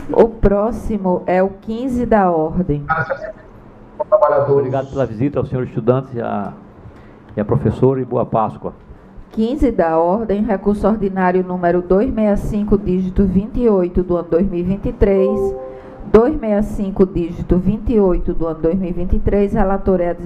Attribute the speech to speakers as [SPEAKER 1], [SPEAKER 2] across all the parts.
[SPEAKER 1] O próximo é o 15 da ordem.
[SPEAKER 2] Obrigado pela visita aos senhores estudantes e a professora, e boa Páscoa.
[SPEAKER 1] 15 da ordem, recurso ordinário número 265, dígito 28 do ano 2023. 265, dígito 28 do ano 2023. Relator é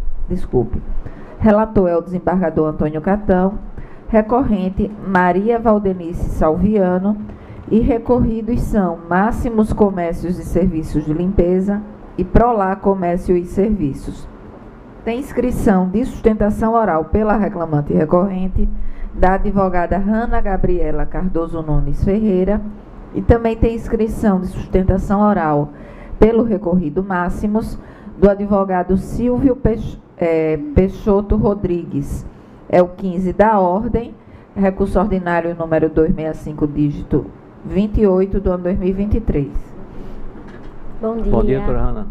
[SPEAKER 1] o desembargador Antônio Catão. Recorrente Maria Valdenice Salviano. E recorridos são Máximos Comércios e Serviços de Limpeza e Prolar Comércio e Serviços. Tem inscrição de sustentação oral pela reclamante e recorrente da advogada Hanna Gabriela Cardoso Nunes Ferreira, e também tem inscrição de sustentação oral pelo recorrido Máximos do advogado Silvio Peixoto Rodrigues. É o 15 da ordem, recurso ordinário número 265, dígito 28 do ano 2023.
[SPEAKER 3] Bom dia.
[SPEAKER 2] Bom dia, doutora Hanna.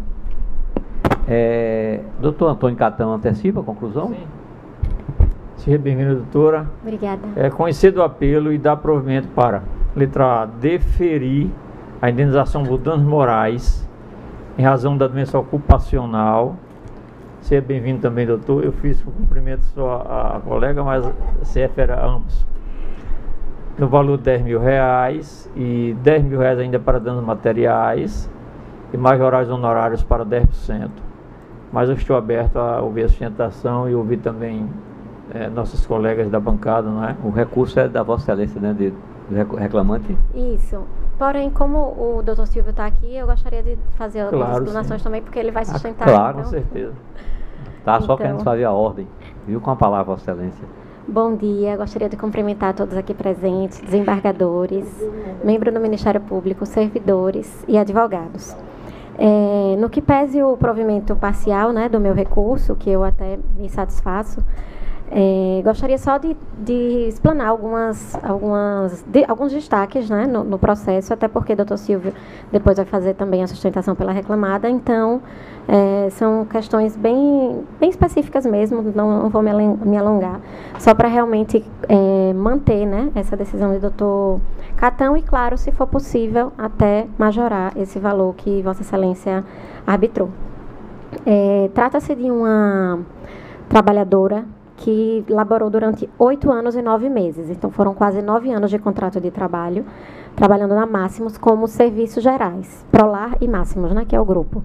[SPEAKER 2] Doutor Antônio Catão, antecipa a conclusão?
[SPEAKER 4] Sim. Seja bem-vinda, doutora.
[SPEAKER 3] Obrigada.
[SPEAKER 4] Conhecer do apelo e dar provimento para, letra A, deferir a indenização por danos morais em razão da doença ocupacional. Seja bem-vindo também, doutor. Eu fiz o cumprimento só a colega, mas se refere a ambos. No valor de R$10.000 e R$10.000 ainda para danos materiais e majorais honorários para 10%. Mas eu estou aberto a ouvir a sustentação e ouvir também nossos colegas da bancada, não é?
[SPEAKER 2] O recurso é da Vossa Excelência, né, do reclamante?
[SPEAKER 3] Isso. Porém, como o doutor Silvio está aqui, eu gostaria de fazer algumas explanações também, porque ele vai sustentar.
[SPEAKER 2] Claro,
[SPEAKER 3] então.
[SPEAKER 2] com certeza. Tá, só querendo fazer a ordem. Viu, com a palavra, Vossa Excelência.
[SPEAKER 3] Bom dia, gostaria de cumprimentar todos aqui presentes, desembargadores, membros do Ministério Público, servidores e advogados. No que pese o provimento parcial, né, do meu recurso, que eu até me satisfaço, gostaria só de explanar alguns destaques, né, no processo, até porque o doutor Silvio depois vai fazer também a sustentação pela reclamada. Então, são questões bem específicas mesmo, não vou me alongar, só para realmente manter, né, essa decisão do doutor Catão e, claro, se for possível, até majorar esse valor que Vossa Excelência arbitrou. Trata-se de uma trabalhadora que laborou durante 8 anos e 9 meses. Então, foram quase 9 anos de contrato de trabalho, trabalhando na Máximos como serviços gerais, Prolar e Máximos, né, que é o grupo.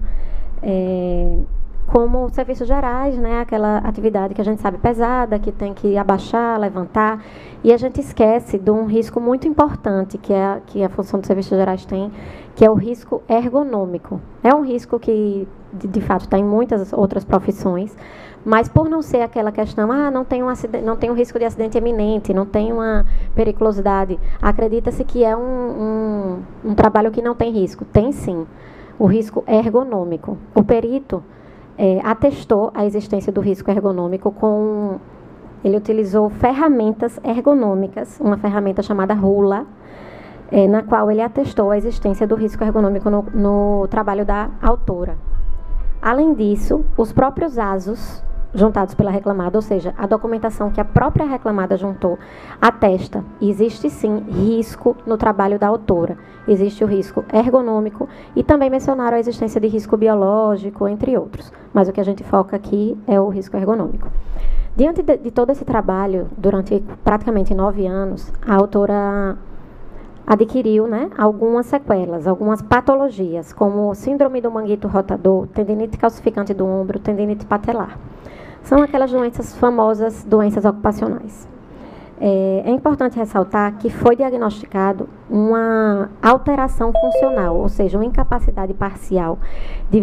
[SPEAKER 3] Como serviços gerais, né, aquela atividade que a gente sabe pesada, que tem que abaixar, levantar, e a gente esquece de um risco muito importante que a função dos serviços gerais tem, que é o risco ergonômico. É um risco que, de fato, está em muitas outras profissões, mas por não ser aquela questão, não tem um risco de acidente iminente, não tem uma periculosidade, acredita-se que é um trabalho que não tem risco. Tem sim, o risco ergonômico. O perito atestou a existência do risco ergonômico ele utilizou ferramentas ergonômicas, uma ferramenta chamada rula, na qual ele atestou a existência do risco ergonômico no trabalho da autora. Além disso, os próprios ASOS juntados pela reclamada, ou seja, a documentação que a própria reclamada juntou, atesta, existe sim risco no trabalho da autora. Existe o risco ergonômico e também mencionaram a existência de risco biológico, entre outros. Mas o que a gente foca aqui é o risco ergonômico. Diante de todo esse trabalho, durante praticamente 9 anos, a autora adquiriu, né, algumas sequelas, algumas patologias, como síndrome do manguito rotador, tendinite calcificante do ombro, tendinite patelar. São aquelas doenças famosas, doenças ocupacionais. É importante ressaltar que foi diagnosticado uma alteração funcional, ou seja, uma incapacidade parcial de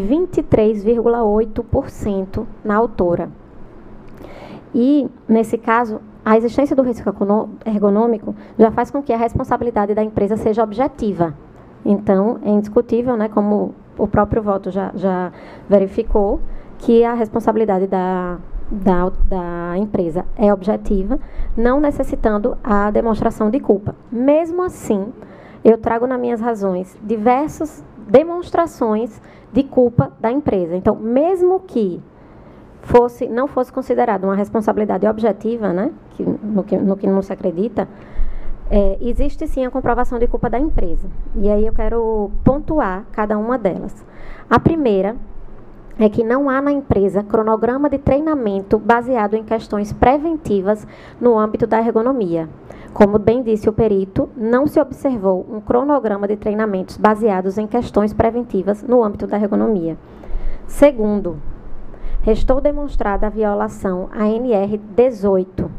[SPEAKER 3] 23,8% na autora. E, nesse caso, a existência do risco ergonômico já faz com que a responsabilidade da empresa seja objetiva. Então, é indiscutível, né, como o próprio voto já verificou, que a responsabilidade da empresa é objetiva, não necessitando a demonstração de culpa. Mesmo assim, eu trago nas minhas razões diversas demonstrações de culpa da empresa. Então, mesmo que não fosse considerada uma responsabilidade objetiva, né, no que não se acredita, existe sim a comprovação de culpa da empresa. E aí eu quero pontuar cada uma delas. A primeira é que não há na empresa cronograma de treinamento baseado em questões preventivas no âmbito da ergonomia. Como bem disse o perito, não se observou um cronograma de treinamentos baseados em questões preventivas no âmbito da ergonomia. Segundo, restou demonstrada a violação à NR 18.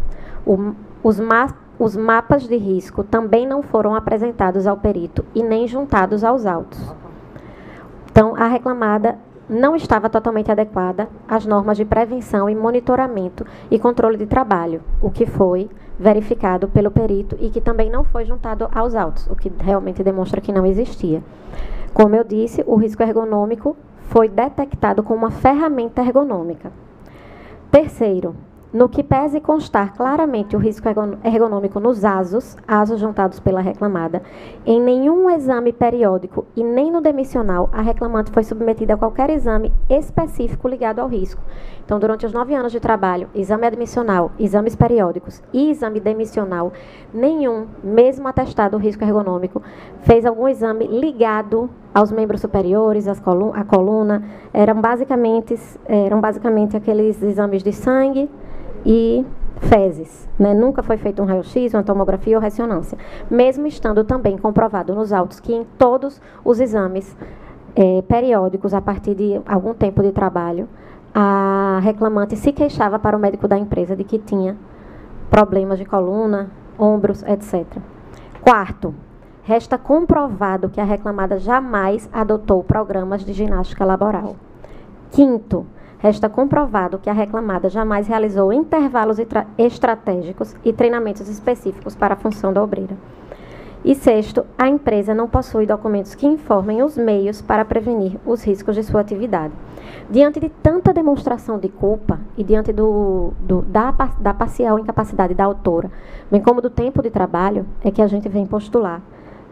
[SPEAKER 3] Os mapas de risco também não foram apresentados ao perito e nem juntados aos autos. Então, a reclamada não estava totalmente adequada às normas de prevenção e monitoramento e controle de trabalho, o que foi verificado pelo perito e que também não foi juntado aos autos, o que realmente demonstra que não existia. Como eu disse, o risco ergonômico foi detectado com uma ferramenta ergonômica. Terceiro, no que pese constar claramente o risco ergonômico nos ASOS juntados pela reclamada, em nenhum exame periódico e nem no demissional, a reclamante foi submetida a qualquer exame específico ligado ao risco. Então, durante os 9 anos de trabalho, exame admissional, exames periódicos e exame demissional, nenhum, mesmo atestado o risco ergonômico, fez algum exame ligado aos membros superiores, à coluna. Eram basicamente aqueles exames de sangue e fezes, né? Nunca foi feito um raio-x, uma tomografia ou ressonância, mesmo estando também comprovado nos autos que em todos os exames periódicos, a partir de algum tempo de trabalho, a reclamante se queixava para o médico da empresa de que tinha problemas de coluna, ombros, etc. Quarto, resta comprovado que a reclamada jamais adotou programas de ginástica laboral. Quinto, resta comprovado que a reclamada jamais realizou intervalos estratégicos e treinamentos específicos para a função da obreira. E sexto, a empresa não possui documentos que informem os meios para prevenir os riscos de sua atividade. Diante de tanta demonstração de culpa e diante da parcial incapacidade da autora, bem como do tempo de trabalho, é que a gente vem postular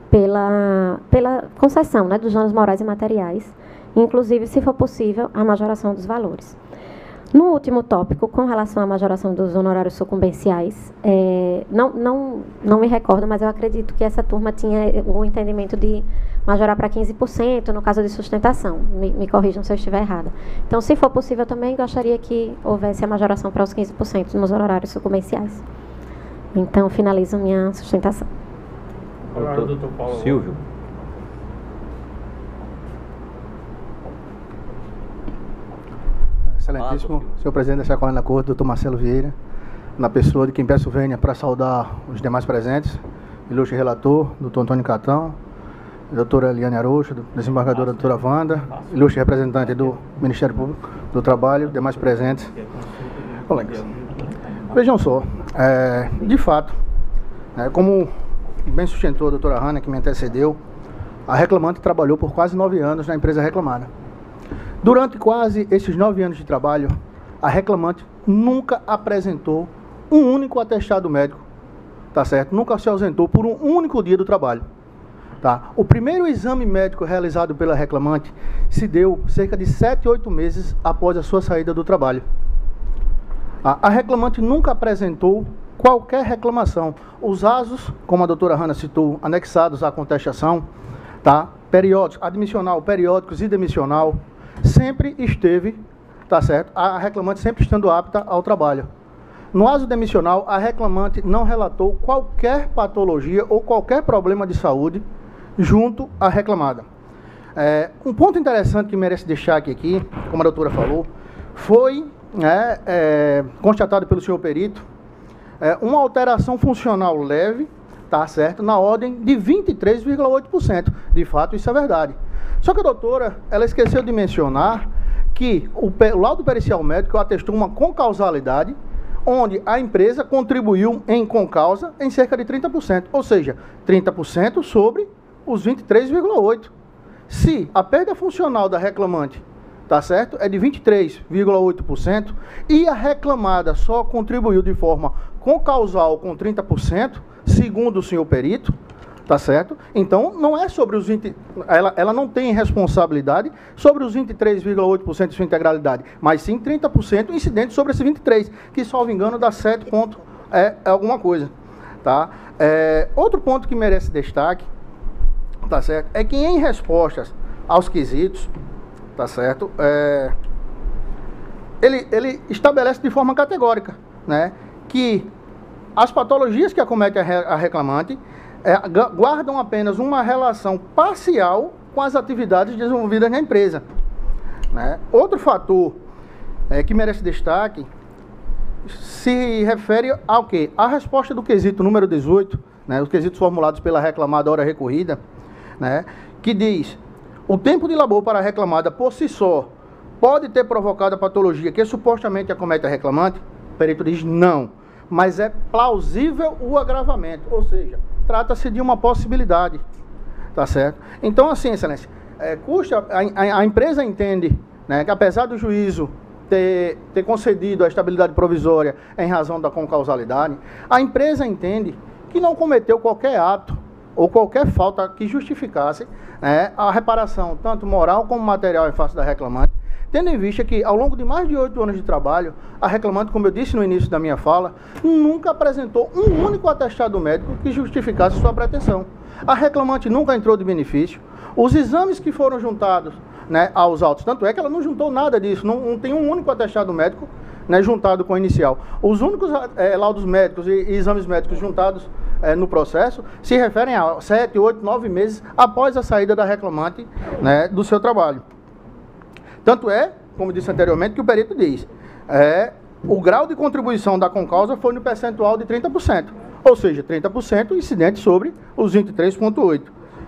[SPEAKER 3] pela concessão, né, dos danos morais e materiais, inclusive, se for possível, a majoração dos valores. No último tópico, com relação à majoração dos honorários sucumbenciais, não me recordo, mas eu acredito que essa turma tinha o entendimento de majorar para 15% no caso de sustentação. Me corrijam se eu estiver errada. Então, se for possível, também gostaria que houvesse a majoração para os 15% nos honorários sucumbenciais. Então, finalizo minha sustentação.
[SPEAKER 2] Doutor Paulo Silvio.
[SPEAKER 5] Excelentíssimo senhor presidente da Chacoalha da Corte, doutor Marcelo Vieira, na pessoa de quem peço vênia para saudar os demais presentes, ilustre relator, doutor Antônio Catão, doutora Eliane Arocha, desembargadora doutora Wanda, ilustre representante do Ministério Público do Trabalho, demais presentes. Colegas, vejam só, de fato, como bem sustentou a doutora Hanna, que me antecedeu, a reclamante trabalhou por quase 9 anos na empresa reclamada. Durante quase esses 9 anos de trabalho, a reclamante nunca apresentou um único atestado médico, tá certo? Nunca se ausentou por um único dia do trabalho, tá? O primeiro exame médico realizado pela reclamante se deu cerca de 7, 8 meses após a sua saída do trabalho. A reclamante nunca apresentou qualquer reclamação. Os ASOS, como a doutora Hanna citou, anexados à contestação, tá? Periódicos, admissional, periódicos e demissional, sempre esteve, tá certo? A reclamante sempre estando apta ao trabalho. No ASO demissional, a reclamante não relatou qualquer patologia ou qualquer problema de saúde junto à reclamada. Um ponto interessante que merece deixar aqui, como a doutora falou, foi constatado pelo senhor perito uma alteração funcional leve, tá certo? Na ordem de 23,8%. De fato, isso é verdade. Só que a doutora, ela esqueceu de mencionar que o laudo pericial médico atestou uma concausalidade, onde a empresa contribuiu em concausa em cerca de 30%, ou seja, 30% sobre os 23,8%. Se a perda funcional da reclamante, tá certo, é de 23,8% e a reclamada só contribuiu de forma concausal com 30%, segundo o senhor perito, tá certo? Então, não é sobre os 20... Ela não tem responsabilidade sobre os 23,8% de sua integralidade, mas sim 30% incidente sobre esse 23%, que, salvo engano, dá 7 pontos alguma coisa. Tá? Outro ponto que merece destaque, tá certo, é que em respostas aos quesitos, tá certo, ele estabelece de forma categórica, né, que as patologias que acomete a reclamante guardam apenas uma relação parcial com as atividades desenvolvidas na empresa, né? Outro fator que merece destaque se refere ao quê? A resposta do quesito número 18, né, os quesitos formulados pela reclamada hora recorrida, né, que diz: o tempo de labor para a reclamada por si só pode ter provocado a patologia que supostamente acomete a reclamante? O perito diz não, mas é plausível o agravamento, ou seja, trata-se de uma possibilidade, tá certo? Então, assim, excelência, a empresa entende, né, que apesar do juízo ter concedido a estabilidade provisória em razão da concausalidade, a empresa entende que não cometeu qualquer ato ou qualquer falta que justificasse, né, a reparação, tanto moral como material em face da reclamante, tendo em vista que, ao longo de mais de 8 anos de trabalho, a reclamante, como eu disse no início da minha fala, nunca apresentou um único atestado médico que justificasse sua pretensão. A reclamante nunca entrou de benefício. Os exames que foram juntados, né, aos autos, tanto é que ela não juntou nada disso, não tem um único atestado médico, né, juntado com o inicial. Os únicos laudos médicos e exames médicos juntados no processo se referem a 7, 8, 9 meses após a saída da reclamante, né, do seu trabalho. Tanto é, como disse anteriormente, que o perito diz, o grau de contribuição da concausa foi no percentual de 30%, ou seja, 30% incidente sobre os 23,8%.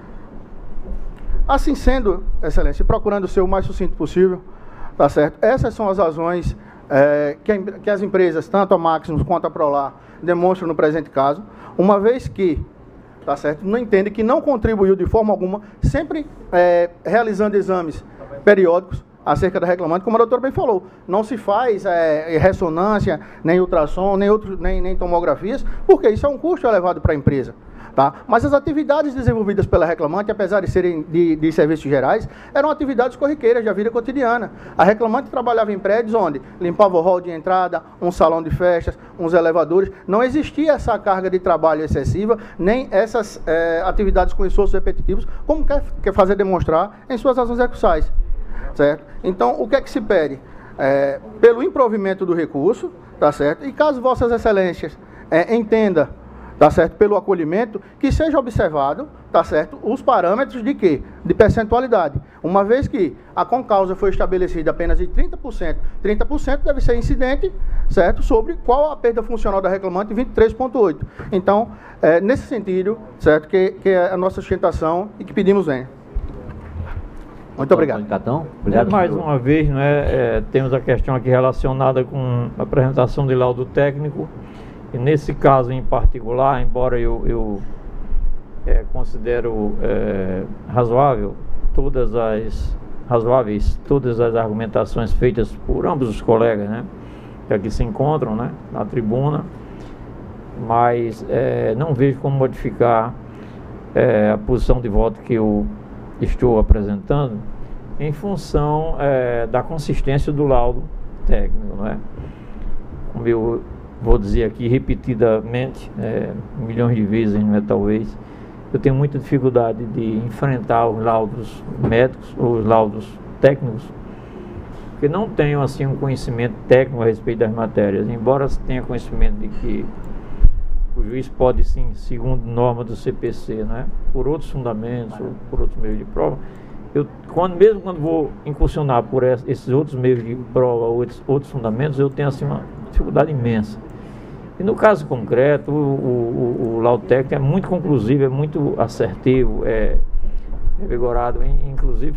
[SPEAKER 5] Assim sendo, excelência, procurando ser o mais sucinto possível, tá certo? Essas são as razões que as empresas, tanto a Maximus quanto a Prolar, demonstram no presente caso, uma vez que, tá certo, não entende que não contribuiu de forma alguma, sempre realizando exames periódicos acerca da reclamante, como a doutora bem falou, não se faz ressonância, nem ultrassom, nem tomografias, porque isso é um custo elevado para a empresa. Tá? Mas as atividades desenvolvidas pela reclamante, apesar de serem de serviços gerais, eram atividades corriqueiras da vida cotidiana. A reclamante trabalhava em prédios onde limpava o hall de entrada, um salão de festas, uns elevadores. Não existia essa carga de trabalho excessiva, nem essas atividades com esforços repetitivos, como quer fazer demonstrar em suas razões recursais. Certo? Então, o que é que se pede? Pelo improvimento do recurso, tá certo? E caso vossas excelências entenda, tá certo, pelo acolhimento, que seja observado, tá certo, os parâmetros de quê? De percentualidade. Uma vez que a concausa foi estabelecida apenas de 30%, 30% deve ser incidente, certo, sobre qual a perda funcional da reclamante, 23,8%. Então, nesse sentido, certo, que é a nossa sustentação e que pedimos venha. Muito obrigado.
[SPEAKER 4] Obrigado. Mais uma vez, né, temos a questão aqui relacionada com a apresentação de laudo técnico. E nesse caso em particular, embora eu considero razoáveis todas as argumentações feitas por ambos os colegas, né, que aqui se encontram, né, na tribuna, mas não vejo como modificar a posição de voto que eu estou apresentando em função da consistência do laudo técnico, não é? Como eu vou dizer aqui repetidamente, milhões de vezes, não é, talvez, eu tenho muita dificuldade de enfrentar os laudos médicos, os laudos técnicos, porque não tenho assim um conhecimento técnico a respeito das matérias, embora tenha conhecimento de que o juiz pode, sim, segundo norma do CPC, né, por outros fundamentos, ou por outros meios de prova, mesmo quando vou incursionar por esses outros meios de prova, outros fundamentos, eu tenho assim uma dificuldade imensa. E no caso concreto, o laudo técnico é muito conclusivo, é muito assertivo, é revigorado, inclusive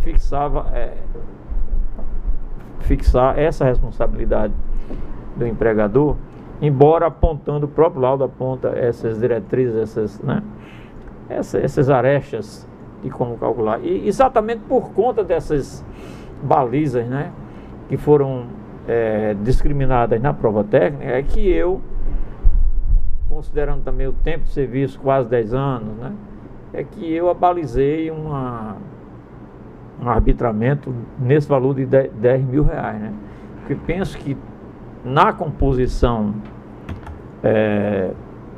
[SPEAKER 4] fixar essa responsabilidade do empregador, embora apontando, o próprio laudo aponta essas diretrizes, essas arestas de como calcular. E exatamente por conta dessas balizas, né, que foram discriminadas na prova técnica, é que eu, considerando também o tempo de serviço, quase 10 anos, né, é que eu abalizei um arbitramento nesse valor de 10 mil reais, né, porque penso que na composição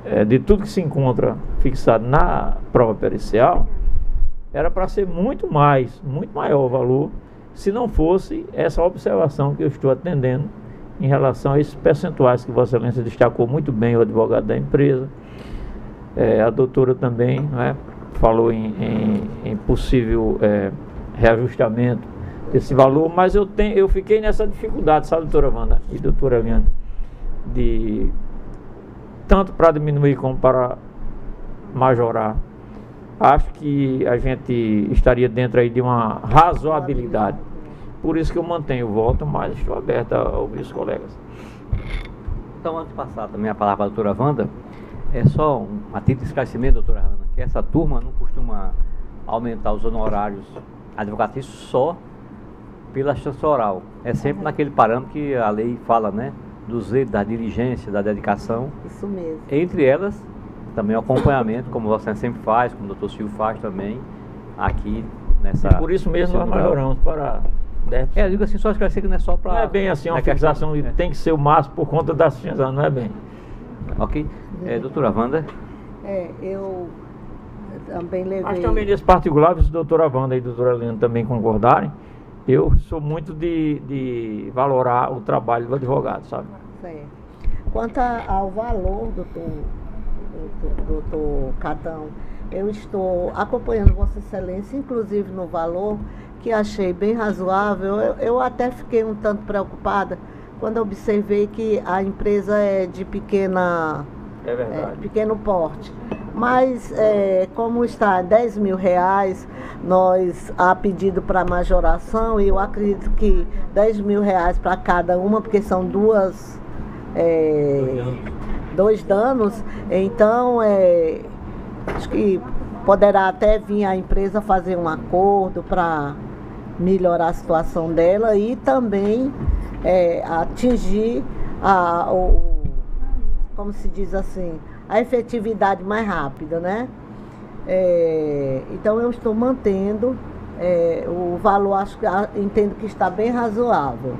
[SPEAKER 4] de tudo que se encontra fixado na prova pericial, era para ser muito maior o valor, se não fosse essa observação que eu estou atendendo em relação a esses percentuais que Vossa Excelência destacou muito bem, o advogado da empresa, a doutora também, né, falou em possível reajustamento desse valor, mas eu fiquei nessa dificuldade, sabe, doutora Wanda e doutora Eliane, de tanto para diminuir como para majorar. Acho que a gente estaria dentro aí de uma razoabilidade. Por isso que eu mantenho o voto, mas estou aberto a ouvir os colegas.
[SPEAKER 2] Então, antes de passar também a palavra para a doutora Wanda, é só a título de esclarecimento, doutora Hanna, que essa turma não costuma aumentar os honorários advocatícios só pela chance oral. É sempre naquele parâmetro que a lei fala, né? Do zelo, da diligência, da dedicação.
[SPEAKER 6] Isso mesmo.
[SPEAKER 2] Entre elas, também o acompanhamento, como você sempre faz, como o doutor Silvio faz também, aqui nessa...
[SPEAKER 4] E por isso mesmo nós melhoramos para 10%.
[SPEAKER 2] Eu digo assim, só esclarecer que não é só para...
[SPEAKER 4] Não é bem assim, uma fixação tem que ser o máximo por conta da associação, não é bem.
[SPEAKER 2] Ok. Doutora Wanda?
[SPEAKER 6] Eu também levei...
[SPEAKER 4] Mas também nesse particular, se a doutora Wanda e a doutora Helena também concordarem, eu sou muito de valorar o trabalho do advogado, sabe?
[SPEAKER 6] Certo. Quanto ao valor, doutor Catão, eu estou acompanhando Vossa Excelência, inclusive no valor, que achei bem razoável. Eu até fiquei um tanto preocupada quando observei que a empresa é de pequeno porte. Mas como está R$10.000, nós há pedido para majoração, e eu acredito que R$10.000 para cada uma, porque são dois danos, então acho que poderá até vir a empresa fazer um acordo para melhorar a situação dela e também atingir como se diz assim, a efetividade mais rápida, né? Então eu estou mantendo o valor, entendo que está bem razoável.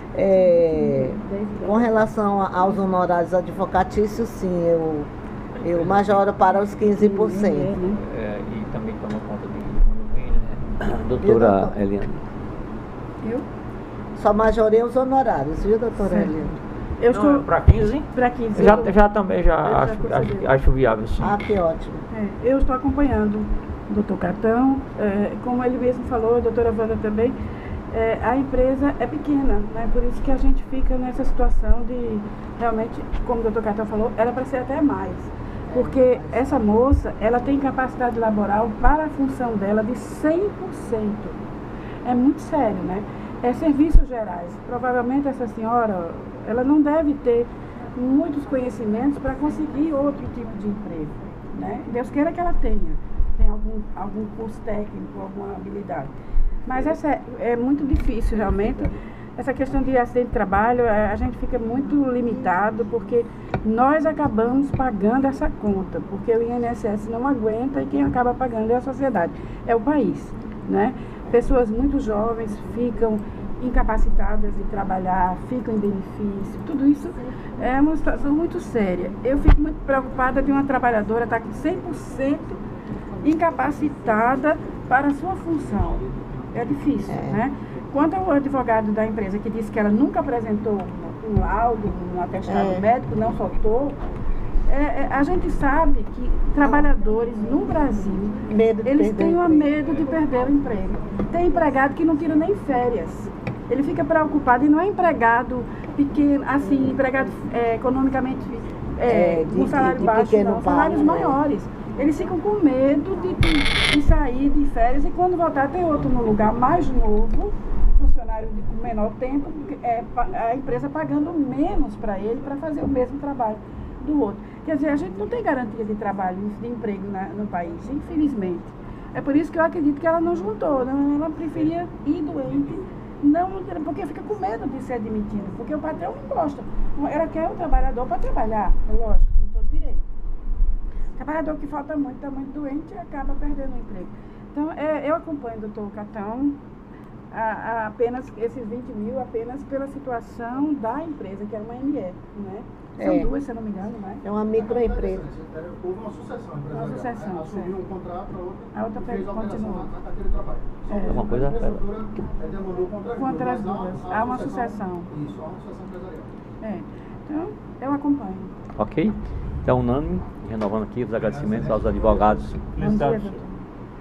[SPEAKER 6] Com relação aos honorários advocatícios, sim, eu majoro para os 15%.
[SPEAKER 4] E também toma conta de
[SPEAKER 2] doutora Eliane.
[SPEAKER 6] Eu? Só majorei os honorários, viu, doutora Eliane?
[SPEAKER 4] Eu estou para 15?
[SPEAKER 7] Para 15.
[SPEAKER 4] Já acho viável, sim.
[SPEAKER 6] Ah, que ótimo.
[SPEAKER 7] Eu estou acompanhando o doutor Catão, como ele mesmo falou, a doutora Wanda também, a empresa é pequena, né? Por isso que a gente fica nessa situação de, realmente, como o doutor Catão falou, era para ser até mais. Porque essa moça, ela tem capacidade laboral para a função dela de 100%. É muito sério, né? Serviços gerais. Provavelmente essa senhora, ela não deve ter muitos conhecimentos para conseguir outro tipo de emprego, né? Deus queira que ela tenha algum curso técnico, alguma habilidade. Mas essa é muito difícil realmente. Essa questão de acidente de trabalho, a gente fica muito limitado, porque nós acabamos pagando essa conta, porque o INSS não aguenta e quem acaba pagando é a sociedade, é o país, né? Pessoas muito jovens ficam incapacitadas de trabalhar, ficam em benefício, tudo isso é uma situação muito séria. Eu fico muito preocupada de uma trabalhadora estar 100% incapacitada para a sua função. É difícil, né? Quanto ao advogado da empresa que disse que ela nunca apresentou um laudo, um atestado médico, não soltou, a gente sabe que trabalhadores no Brasil, eles têm medo de perder o emprego. Tem empregado que não tira nem férias. Ele fica preocupado e não é empregado pequeno, assim, empregado economicamente com salário baixo, não, salários maiores. Eles ficam com medo de sair de férias e quando voltar tem outro no lugar mais novo, funcionário com menor tempo, a empresa pagando menos para ele para fazer o mesmo trabalho do outro. Quer dizer, a gente não tem garantia de trabalho, de emprego no país, infelizmente. É por isso que eu acredito que ela não juntou, ela preferia ir doente, porque fica com medo de ser admitida, porque o patrão não gosta. Ela quer o trabalhador para trabalhar, lógico, com todo direito. O trabalhador que falta muito, está muito doente e acaba perdendo o emprego. Então, eu acompanho o doutor Catão, apenas esses 20 mil apenas pela situação da empresa, que era uma ME, né? São duas, se eu não me engano, né?
[SPEAKER 6] É uma microempresa.
[SPEAKER 5] Houve uma sucessão empresarial.
[SPEAKER 7] Uma sucessão,
[SPEAKER 5] assumiu um contrato,
[SPEAKER 7] a outra
[SPEAKER 5] fez a
[SPEAKER 7] continuou.
[SPEAKER 5] operação naquele trabalho.
[SPEAKER 2] Uma coisa
[SPEAKER 5] Demandou
[SPEAKER 7] contra as duas. Há uma sucessão.
[SPEAKER 5] Isso, há uma sucessão empresarial.
[SPEAKER 7] Então, eu acompanho.
[SPEAKER 2] Ok? Então, unânime, renovando aqui os agradecimentos aos advogados
[SPEAKER 7] Bom dia, doutor.